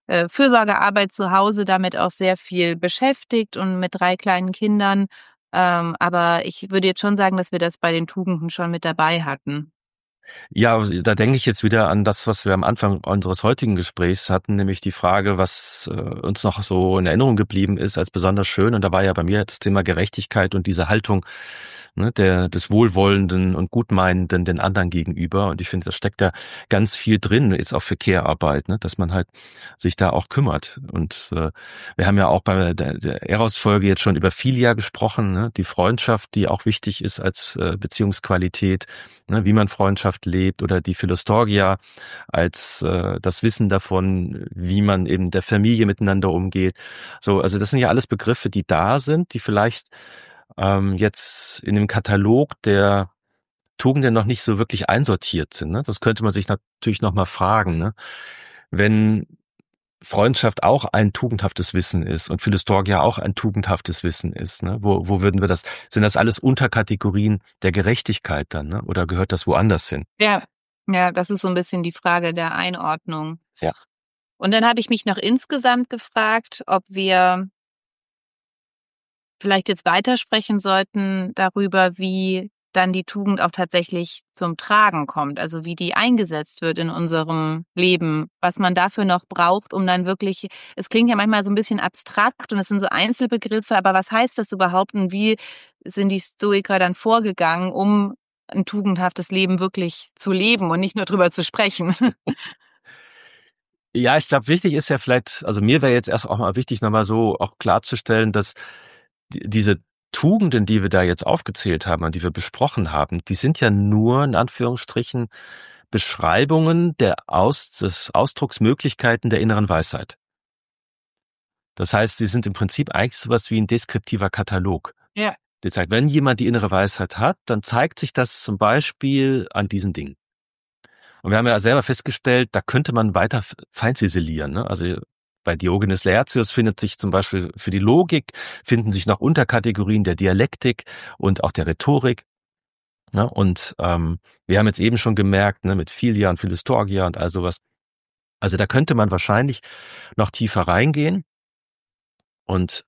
Fürsorgearbeit zu Hause damit auch sehr viel beschäftigt und mit 3 kleinen Kindern. Aber ich würde jetzt schon sagen, dass wir das bei den Tugenden schon mit dabei hatten. Ja, da denke ich jetzt wieder an das, was wir am Anfang unseres heutigen Gesprächs hatten, nämlich die Frage, was uns noch so in Erinnerung geblieben ist als besonders schön. Und da war ja bei mir das Thema Gerechtigkeit und diese Haltung, ne, des Wohlwollenden und Gutmeinenden den anderen gegenüber. Und ich finde, da steckt da ganz viel drin, jetzt auch für Care-Arbeit, ne, dass man halt sich da auch kümmert. Und wir haben ja auch bei der Eros-Folge jetzt schon über Philia gesprochen, ne, die Freundschaft, die auch wichtig ist als Beziehungsqualität, ne, wie man Freundschaft lebt, oder die Philostorgia als das Wissen davon, wie man eben der Familie miteinander umgeht. So, also das sind ja alles Begriffe, die da sind, die vielleicht jetzt in dem Katalog der Tugenden noch nicht so wirklich einsortiert sind. Ne? Das könnte man sich natürlich noch mal fragen, ne? Wenn Freundschaft auch ein tugendhaftes Wissen ist und Philostorgia auch ein tugendhaftes Wissen ist, ne? Wo würden wir das, sind das alles Unterkategorien der Gerechtigkeit dann, ne? Oder gehört das woanders hin? Ja, ja, das ist so ein bisschen die Frage der Einordnung. Ja. Und dann habe ich mich noch insgesamt gefragt, ob wir vielleicht jetzt weitersprechen sollten darüber, wie dann die Tugend auch tatsächlich zum Tragen kommt, also wie die eingesetzt wird in unserem Leben, was man dafür noch braucht, um dann wirklich, es klingt ja manchmal so ein bisschen abstrakt und es sind so Einzelbegriffe, aber was heißt das überhaupt und wie sind die Stoiker dann vorgegangen, um ein tugendhaftes Leben wirklich zu leben und nicht nur drüber zu sprechen? Ja, ich glaube, wichtig ist ja vielleicht, also mir wäre jetzt erst auch mal wichtig, nochmal so auch klarzustellen, dass diese Tugenden, die wir da jetzt aufgezählt haben und die wir besprochen haben, die sind ja nur in Anführungsstrichen Beschreibungen des Ausdrucksmöglichkeiten der inneren Weisheit. Das heißt, sie sind im Prinzip eigentlich sowas wie ein deskriptiver Katalog. Ja. Der zeigt, wenn jemand die innere Weisheit hat, dann zeigt sich das zum Beispiel an diesen Dingen. Und wir haben ja selber festgestellt, da könnte man weiter feinziselieren, ne? Also bei Diogenes Laertius findet sich zum Beispiel für die Logik, finden sich noch Unterkategorien der Dialektik und auch der Rhetorik. Ne? Und wir haben jetzt eben schon gemerkt, ne, mit Philia und Philostorgia und all sowas. Also da könnte man wahrscheinlich noch tiefer reingehen. Und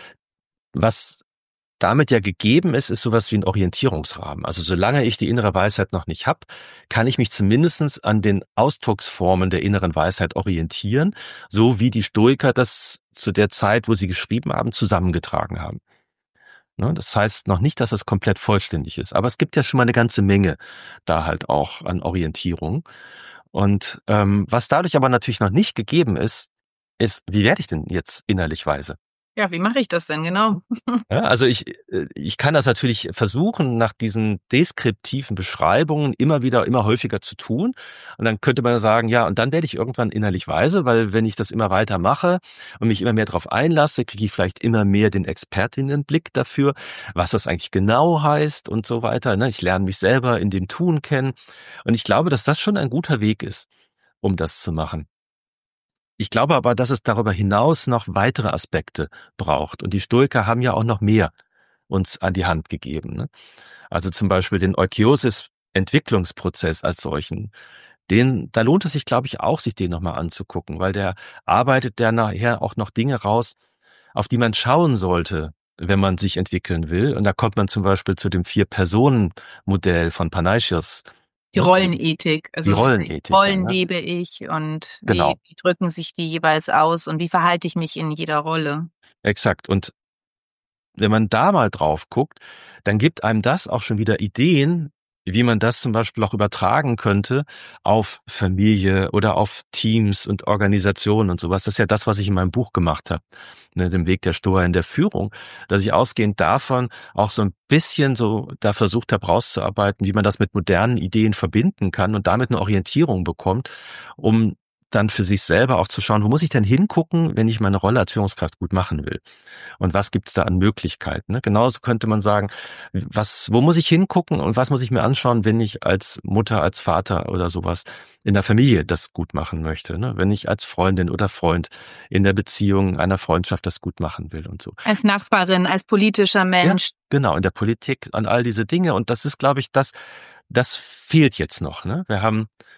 was damit ja gegeben ist, ist sowas wie ein Orientierungsrahmen. Also solange ich die innere Weisheit noch nicht habe, kann ich mich zumindest an den Ausdrucksformen der inneren Weisheit orientieren, so wie die Stoiker das zu der Zeit, wo sie geschrieben haben, zusammengetragen haben. Ne, das heißt noch nicht, dass es komplett vollständig ist, aber es gibt ja schon mal eine ganze Menge da halt auch an Orientierung. Und was dadurch aber natürlich noch nicht gegeben ist, wie werde ich denn jetzt innerlich weise? Ja, wie mache ich das denn genau? Ja, also ich kann das natürlich versuchen, nach diesen deskriptiven Beschreibungen immer häufiger zu tun. Und dann könnte man sagen, ja, und dann werde ich irgendwann innerlich weise, weil wenn ich das immer weiter mache und mich immer mehr darauf einlasse, kriege ich vielleicht immer mehr den Expertinnenblick dafür, was das eigentlich genau heißt und so weiter. Ne? Ich lerne mich selber in dem Tun kennen. Und ich glaube, dass das schon ein guter Weg ist, um das zu machen. Ich glaube aber, dass es darüber hinaus noch weitere Aspekte braucht. Und die Stoiker haben ja auch noch mehr uns an die Hand gegeben. Ne? Also zum Beispiel den Eukiosis-Entwicklungsprozess als solchen. Da lohnt es sich, glaube ich, auch, sich den nochmal anzugucken, weil der arbeitet der nachher auch noch Dinge raus, auf die man schauen sollte, wenn man sich entwickeln will. Und da kommt man zum Beispiel zu dem Vier-Personen-Modell von Panaitios. Die Ne? Rollenethik, Die also welche Rollenethik. Rollen Ne? lebe ich und Genau, wie drücken sich die jeweils aus und wie verhalte ich mich in jeder Rolle? exakt. Und wenn man da mal drauf guckt, dann gibt einem das auch schon wieder Ideen, wie man das zum Beispiel auch übertragen könnte auf Familie oder auf Teams und Organisationen und sowas. Das ist ja das, was ich in meinem Buch gemacht habe, ne, dem Weg der Stoa in der Führung, dass ich ausgehend davon auch so ein bisschen so da versucht habe rauszuarbeiten, wie man das mit modernen Ideen verbinden kann und damit eine Orientierung bekommt, um dann für sich selber auch zu schauen, wo muss ich denn hingucken, wenn ich meine Rolle als Führungskraft gut machen will? Und was gibt's da an Möglichkeiten? Ne? Genauso könnte man sagen, wo muss ich hingucken und was muss ich mir anschauen, wenn ich als Mutter, als Vater oder sowas in der Familie das gut machen möchte? Ne? Wenn ich als Freundin oder Freund in der Beziehung einer Freundschaft das gut machen will und so. Als Nachbarin, als politischer Ja, Mensch. genau, in der Politik, an all diese Dinge. Und das ist, glaube ich, das fehlt jetzt noch. Ne? Wir haben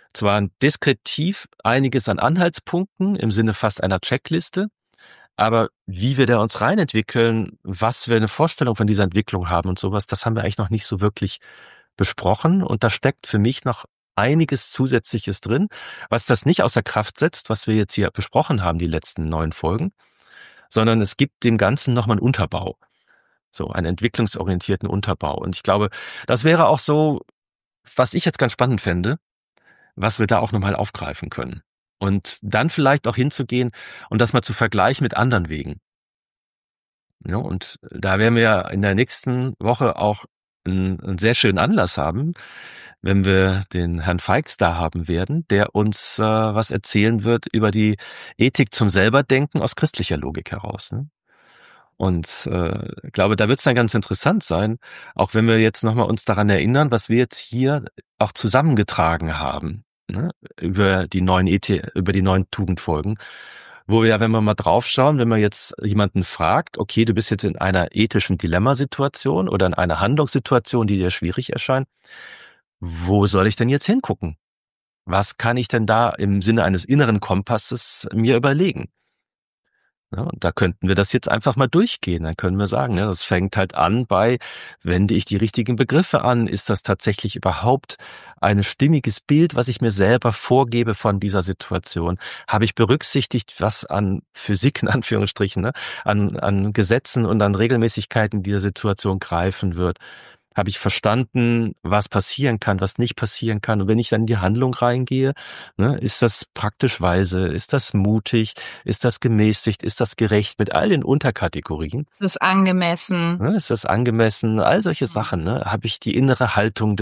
zwar deskriptiv einiges an Anhaltspunkten im Sinne fast einer Checkliste, aber wie wir da uns reinentwickeln, was wir eine Vorstellung von dieser Entwicklung haben und sowas, das haben wir eigentlich noch nicht so wirklich besprochen. Und da steckt für mich noch einiges Zusätzliches drin, was das nicht außer Kraft setzt, was wir jetzt hier besprochen haben, die letzten 9 Folgen, sondern es gibt dem Ganzen nochmal einen Unterbau. So einen entwicklungsorientierten Unterbau. Und ich glaube, das wäre auch so, was ich jetzt ganz spannend fände, was wir da auch nochmal aufgreifen können. Und dann vielleicht auch hinzugehen und das mal zu vergleichen mit anderen Wegen. Ja, und da werden wir in der nächsten Woche auch einen sehr schönen Anlass haben, wenn wir den Herrn Feix da haben werden, der uns was erzählen wird über die Ethik zum Selberdenken aus christlicher Logik heraus. Ne? Und ich glaube, da wird es dann ganz interessant sein, auch wenn wir jetzt nochmal uns daran erinnern, was wir jetzt hier auch zusammengetragen haben, ne? Über die neuen über die neuen Tugendfolgen, wo wir ja, wenn wir mal draufschauen, wenn man jetzt jemanden fragt, okay, du bist jetzt in einer ethischen Dilemmasituation oder in einer Handlungssituation, die dir schwierig erscheint, wo soll ich denn jetzt hingucken? Was kann ich denn da im Sinne eines inneren Kompasses mir überlegen? Ja, und da könnten wir das jetzt einfach mal durchgehen. Dann können wir sagen, ne, das fängt halt an bei, wende ich die richtigen Begriffe an? Ist das tatsächlich überhaupt ein stimmiges Bild, was ich mir selber vorgebe von dieser Situation? Habe ich berücksichtigt, was an Physik in Anführungsstrichen, ne, an Gesetzen und an Regelmäßigkeiten dieser Situation greifen wird? Habe ich verstanden, was passieren kann, was nicht passieren kann? Und wenn ich dann in die Handlung reingehe, ne, ist das praktisch weise? Ist das mutig? Ist das gemäßigt? Ist das gerecht mit all den Unterkategorien? Ist das angemessen? Ne, ist das angemessen? All solche Sachen. Ne? Habe ich die innere Haltung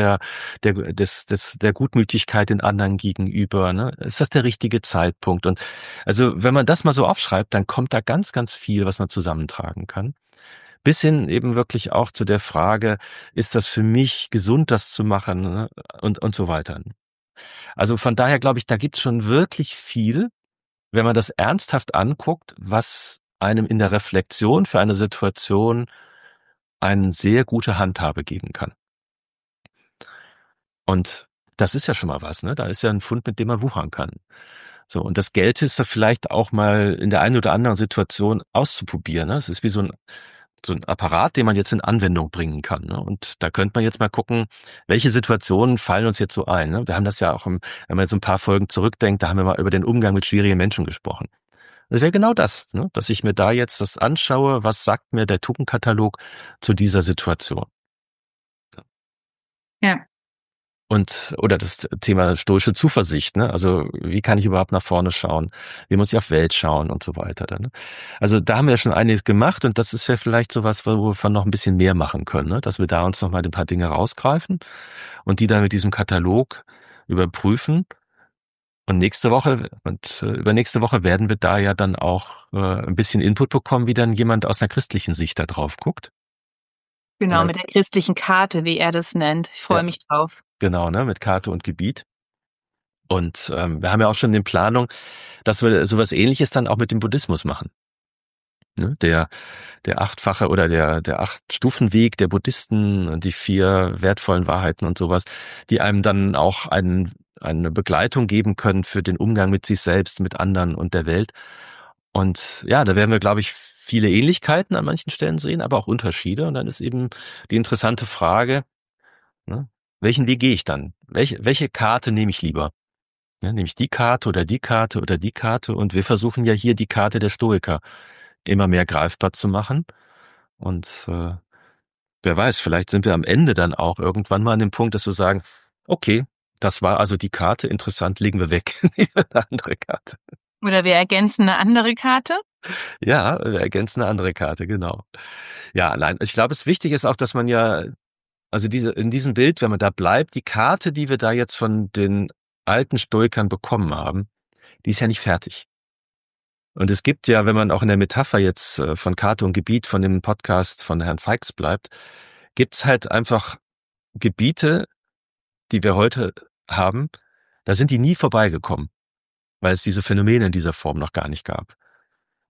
der Gutmütigkeit den anderen gegenüber? Ne? Ist das der richtige Zeitpunkt? Und also, wenn man das mal so aufschreibt, dann kommt da ganz, ganz viel, was man zusammentragen kann. Bis hin eben wirklich auch zu der Frage, ist das für mich gesund, das zu machen, ne? Und so weiter. Also von daher glaube ich, da gibt's schon wirklich viel, wenn man das ernsthaft anguckt, was einem in der Reflexion für eine Situation eine sehr gute Handhabe geben kann. Und das ist ja schon mal was, ne? Da ist ja ein Fund, mit dem man wuchern kann. So, und das Geld ist da vielleicht auch mal in der einen oder anderen Situation auszuprobieren. Ne? Es ist wie so ein Apparat, den man jetzt in Anwendung bringen kann. Ne? Und da könnte man jetzt mal gucken, welche Situationen fallen uns jetzt so ein. Ne? Wir haben das ja auch, wenn man jetzt ein paar Folgen zurückdenkt, da haben wir mal über den Umgang mit schwierigen Menschen gesprochen. Das wäre genau das, ne? Dass ich mir da jetzt das anschaue, was sagt mir der Tugendkatalog zu dieser Situation. Ja. Oder das Thema stoische Zuversicht, ne? Also, wie kann ich überhaupt nach vorne schauen? Wie muss ich auf Welt schauen und so weiter dann, ne? Also, da haben wir schon einiges gemacht und das ist ja vielleicht so was, wo wir noch ein bisschen mehr machen können, ne? Dass wir da uns noch mal ein paar Dinge rausgreifen und die dann mit diesem Katalog überprüfen. Und übernächste Woche werden wir da ja dann auch ein bisschen Input bekommen, wie dann jemand aus einer christlichen Sicht da drauf guckt. Und Genau, dann, mit der christlichen Karte, wie er das nennt. Ich ja, freue mich drauf. genau, ne? Mit Karte und Gebiet. Und wir haben ja auch schon in Planung, dass wir sowas Ähnliches dann auch mit dem Buddhismus machen. Ne? Der achtfache oder der 8-Stufen-Weg der Buddhisten, die 4 wertvollen Wahrheiten und sowas, die einem dann auch eine Begleitung geben können für den Umgang mit sich selbst, mit anderen und der Welt. Und ja, da werden wir, glaube ich, viele Ähnlichkeiten an manchen Stellen sehen, aber auch Unterschiede. Und dann ist eben die interessante Frage, ne, welchen Weg gehe ich dann? Welche Karte nehme ich lieber? Ja, nehme ich die Karte oder die Karte oder die Karte? Und wir versuchen ja hier die Karte der Stoiker immer mehr greifbar zu machen. Und wer weiß, vielleicht sind wir am Ende dann auch irgendwann mal an dem Punkt, dass wir sagen, okay, das war also die Karte, interessant, legen wir weg, nehmen wir eine andere Karte. Oder wir ergänzen eine andere Karte. Ja, wir ergänzen eine andere Karte, genau. Ja, nein, ich glaube, es wichtig ist auch, dass man ja, also in diesem Bild, wenn man da bleibt, die Karte, die wir da jetzt von den alten Stoikern bekommen haben, die ist ja nicht fertig. Und es gibt ja, wenn man auch in der Metapher jetzt von Karte und Gebiet von dem Podcast von Herrn Feix bleibt, gibt's halt einfach Gebiete, die wir heute haben, da sind die nie vorbeigekommen, weil es diese Phänomene in dieser Form noch gar nicht gab.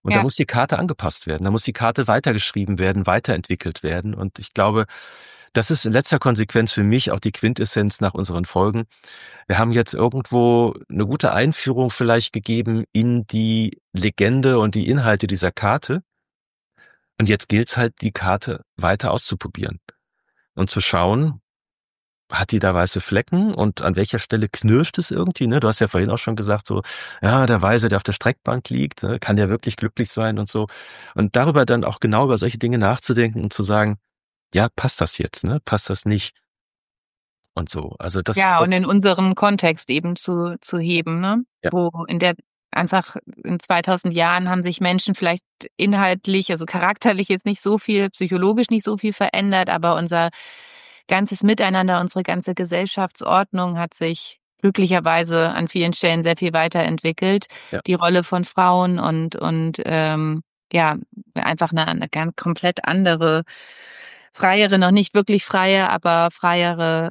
Und da muss die Karte angepasst werden, da muss die Karte weitergeschrieben werden, weiterentwickelt werden. Und ich glaube, das ist in letzter Konsequenz für mich auch die Quintessenz nach unseren Folgen. Wir haben jetzt irgendwo eine gute Einführung vielleicht gegeben in die Legende und die Inhalte dieser Karte. Und jetzt gilt es halt, die Karte weiter auszuprobieren und zu schauen, hat die da weiße Flecken und an welcher Stelle knirscht es irgendwie, ne? Du hast ja vorhin auch schon gesagt, so, ja, der Weise, der auf der Streckbank liegt, ne? Kann der wirklich glücklich sein und so. Und darüber dann auch genau über solche Dinge nachzudenken und zu sagen, ja, passt das jetzt, ne? Passt das nicht? Und so. Also Ja, und in das, unseren Kontext eben zu heben, ne? ja, Wo in der einfach in 2000 Jahren haben sich Menschen vielleicht inhaltlich, also charakterlich jetzt nicht so viel, psychologisch nicht so viel verändert, aber unser ganzes Miteinander, unsere ganze Gesellschaftsordnung hat sich glücklicherweise an vielen Stellen sehr viel weiterentwickelt. ja, Die Rolle von Frauen und ja, einfach eine ganz komplett andere, freiere, noch nicht wirklich freie, aber freiere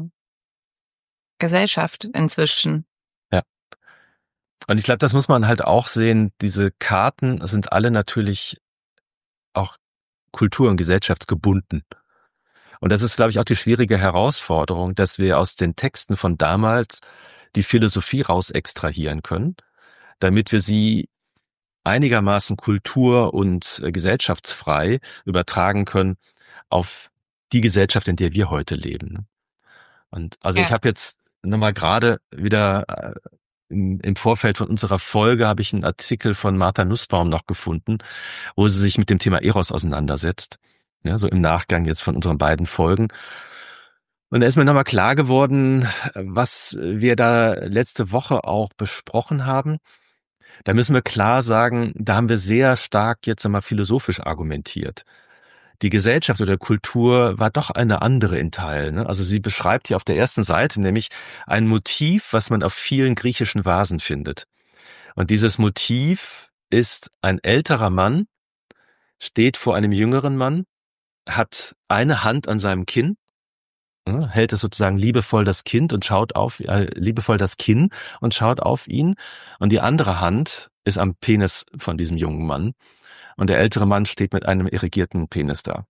Gesellschaft inzwischen. ja. Und ich glaube, das muss man halt auch sehen. Diese Karten sind alle natürlich auch kultur- und gesellschaftsgebunden. Und das ist, glaube ich, auch die schwierige Herausforderung, dass wir aus den Texten von damals die Philosophie raus extrahieren können, damit wir sie einigermaßen kultur- und gesellschaftsfrei übertragen können auf die Gesellschaft, in der wir heute leben. Und also ich Ja. habe jetzt nochmal gerade wieder im Vorfeld von unserer Folge habe ich einen Artikel von Martha Nussbaum noch gefunden, wo sie sich mit dem Thema Eros auseinandersetzt. Ja, so im Nachgang jetzt von unseren beiden Folgen. Und da ist mir nochmal klar geworden, was wir da letzte Woche auch besprochen haben. Da müssen wir klar sagen, da haben wir sehr stark jetzt einmal philosophisch argumentiert. Die Gesellschaft oder Kultur war doch eine andere in Teilen. Ne? Also sie beschreibt hier auf der ersten Seite nämlich ein Motiv, was man auf vielen griechischen Vasen findet. Und dieses Motiv ist ein älterer Mann, steht vor einem jüngeren Mann, hat eine Hand an seinem Kinn, hält es sozusagen liebevoll das Kind und schaut auf, liebevoll das Kinn und schaut auf ihn. Und die andere Hand ist am Penis von diesem jungen Mann. Und der ältere Mann steht mit einem irrigierten Penis da.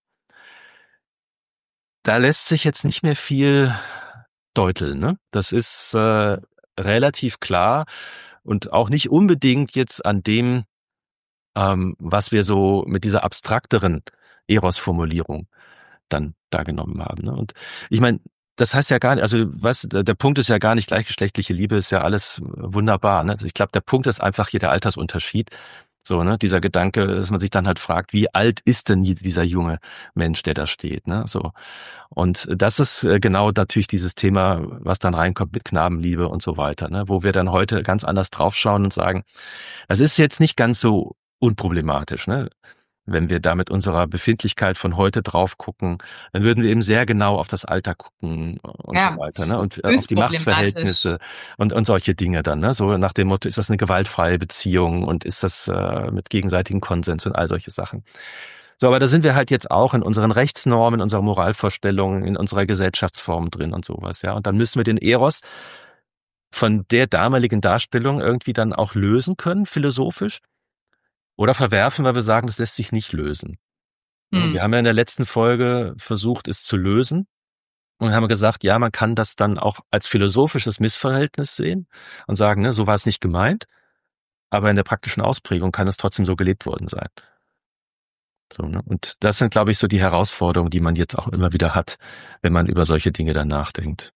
Da lässt sich jetzt nicht mehr viel deuteln, ne? Das ist relativ klar und auch nicht unbedingt jetzt an dem, was wir so mit dieser abstrakteren Eros-Formulierung dann da genommen haben. Ne? Und ich meine, das heißt ja gar nicht, also was, der Punkt ist ja gar nicht gleichgeschlechtliche Liebe, ist ja alles wunderbar. Ne? Also ich glaube, der Punkt ist einfach hier der Altersunterschied. So, ne, dieser Gedanke, dass man sich dann halt fragt, wie alt ist denn dieser junge Mensch, der da steht, ne? So. Und das ist genau natürlich dieses Thema, was dann reinkommt mit Knabenliebe und so weiter, ne? Wo wir dann heute ganz anders draufschauen und sagen, das ist jetzt nicht ganz so unproblematisch, ne? Wenn wir da mit unserer Befindlichkeit von heute drauf gucken, dann würden wir eben sehr genau auf das Alter gucken und so Ja, weiter, ne? Und auf höchst die problematisch. Machtverhältnisse und solche Dinge dann, ne? So nach dem Motto, ist das eine gewaltfreie Beziehung und ist das mit gegenseitigem Konsens und all solche Sachen. So, aber da sind wir halt jetzt auch in unseren Rechtsnormen, in unserer Moralvorstellung, in unserer Gesellschaftsform drin und sowas, ja. Und dann müssen wir den Eros von der damaligen Darstellung irgendwie dann auch lösen können, philosophisch. Oder verwerfen, weil wir sagen, das lässt sich nicht lösen. Ja, Hm. wir haben ja in der letzten Folge versucht, es zu lösen und haben gesagt, ja, man kann das dann auch als philosophisches Missverhältnis sehen und sagen, ne, so war es nicht gemeint, aber in der praktischen Ausprägung kann es trotzdem so gelebt worden sein. So, ne? Und das sind, glaube ich, so die Herausforderungen, die man jetzt auch immer wieder hat, wenn man über solche Dinge dann nachdenkt.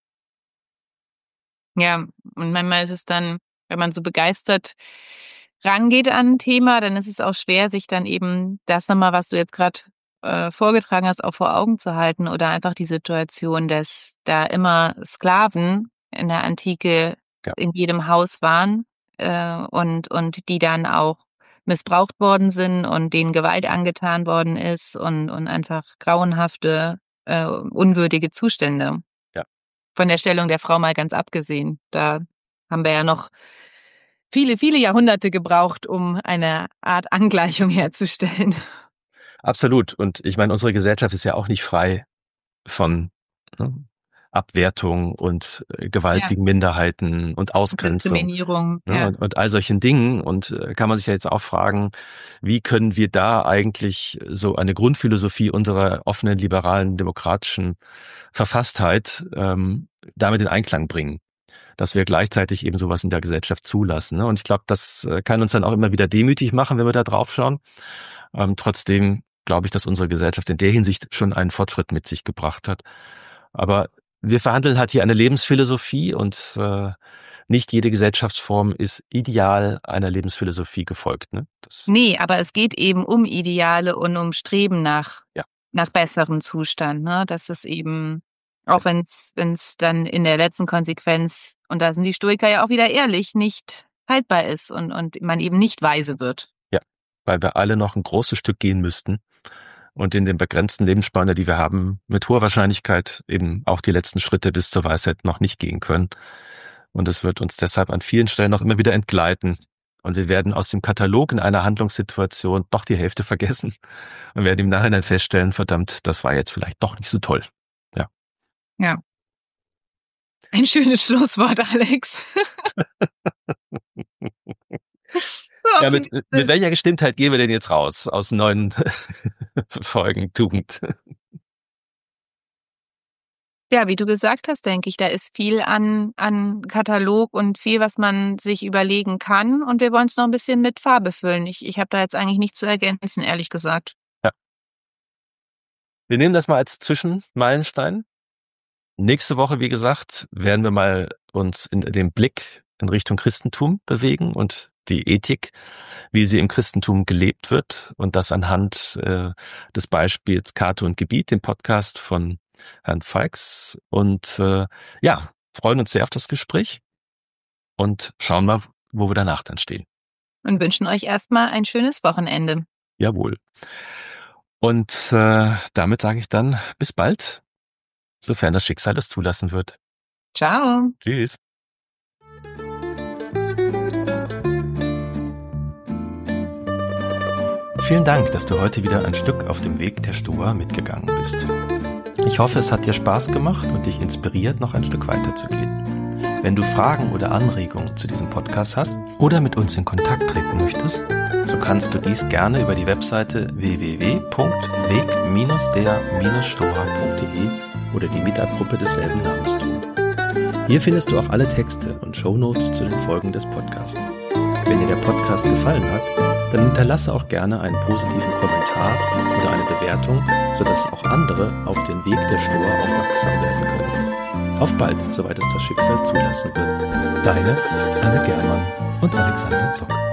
Ja, und manchmal ist es dann, wenn man so begeistert rangeht an ein Thema, dann ist es auch schwer, sich dann eben das nochmal, was du jetzt gerade vorgetragen hast, auch vor Augen zu halten oder einfach die Situation, dass da immer Sklaven in der Antike Ja, in jedem Haus waren und die dann auch missbraucht worden sind und denen Gewalt angetan worden ist und einfach grauenhafte, unwürdige Zustände. ja. Von der Stellung der Frau mal ganz abgesehen. Da haben wir ja noch viele, viele Jahrhunderte gebraucht, um eine Art Angleichung herzustellen. Absolut. Und ich meine, unsere Gesellschaft ist ja auch nicht frei von, ne, Abwertung und Gewalt gegen Minderheiten und Ausgrenzung. Diskriminierung. Ja. Und all solchen Dingen. Und kann man sich ja jetzt auch fragen, wie können wir da eigentlich so eine Grundphilosophie unserer offenen, liberalen, demokratischen Verfasstheit damit in Einklang bringen, dass wir gleichzeitig eben sowas in der Gesellschaft zulassen. Und ich glaube, das kann uns dann auch immer wieder demütig machen, wenn wir da drauf schauen. Trotzdem glaube ich, dass unsere Gesellschaft in der Hinsicht schon einen Fortschritt mit sich gebracht hat. Aber wir verhandeln halt hier eine Lebensphilosophie und nicht jede Gesellschaftsform ist ideal einer Lebensphilosophie gefolgt. Ne? Nee, aber es geht eben um Ideale und um Streben nach besseren Zustand. Ne? Das ist eben, auch wenn es dann in der letzten Konsequenz, und da sind die Stoiker ja auch wieder ehrlich, nicht haltbar ist und man eben nicht weise wird. Ja, weil wir alle noch ein großes Stück gehen müssten und in den begrenzten Lebensspanne, die wir haben, mit hoher Wahrscheinlichkeit eben auch die letzten Schritte bis zur Weisheit noch nicht gehen können. Und es wird uns deshalb an vielen Stellen noch immer wieder entgleiten. Und wir werden aus dem Katalog in einer Handlungssituation doch die Hälfte vergessen und werden im Nachhinein feststellen, verdammt, das war jetzt vielleicht doch nicht so toll. Ja. Ja. Ein schönes Schlusswort, Alex. Ja, mit welcher Gestimmtheit gehen wir denn jetzt raus aus 9 Folgen Tugend? Ja, wie du gesagt hast, denke ich, da ist viel an Katalog und viel, was man sich überlegen kann. Und wir wollen es noch ein bisschen mit Farbe füllen. Ich habe da jetzt eigentlich nichts zu ergänzen, ehrlich gesagt. Ja. Wir nehmen das mal als Zwischenmeilenstein. Nächste Woche, wie gesagt, werden wir mal uns in den Blick in Richtung Christentum bewegen und die Ethik, wie sie im Christentum gelebt wird, und das anhand des Beispiels Cato und Gebiet, dem Podcast von Herrn Feix. Und freuen uns sehr auf das Gespräch und schauen mal, wo wir danach dann stehen. Und wünschen euch erstmal ein schönes Wochenende. Jawohl. Und damit sage ich dann bis bald, sofern das Schicksal es zulassen wird. Ciao. Tschüss. Vielen Dank, dass du heute wieder ein Stück auf dem Weg der Stoa mitgegangen bist. Ich hoffe, es hat dir Spaß gemacht und dich inspiriert, noch ein Stück weiterzugehen. Wenn du Fragen oder Anregungen zu diesem Podcast hast oder mit uns in Kontakt treten möchtest, so kannst du dies gerne über die Webseite www.weg-der-stoa.de oder die Meetup-Gruppe desselben Namens tun. Hier findest du auch alle Texte und Shownotes zu den Folgen des Podcasts. Wenn dir der Podcast gefallen hat, dann hinterlasse auch gerne einen positiven Kommentar oder eine Bewertung, sodass auch andere auf den Weg der Stoa aufmerksam werden können. Auf bald, soweit es das Schicksal zulassen wird. Deine Anne Germann und Alexander Zock.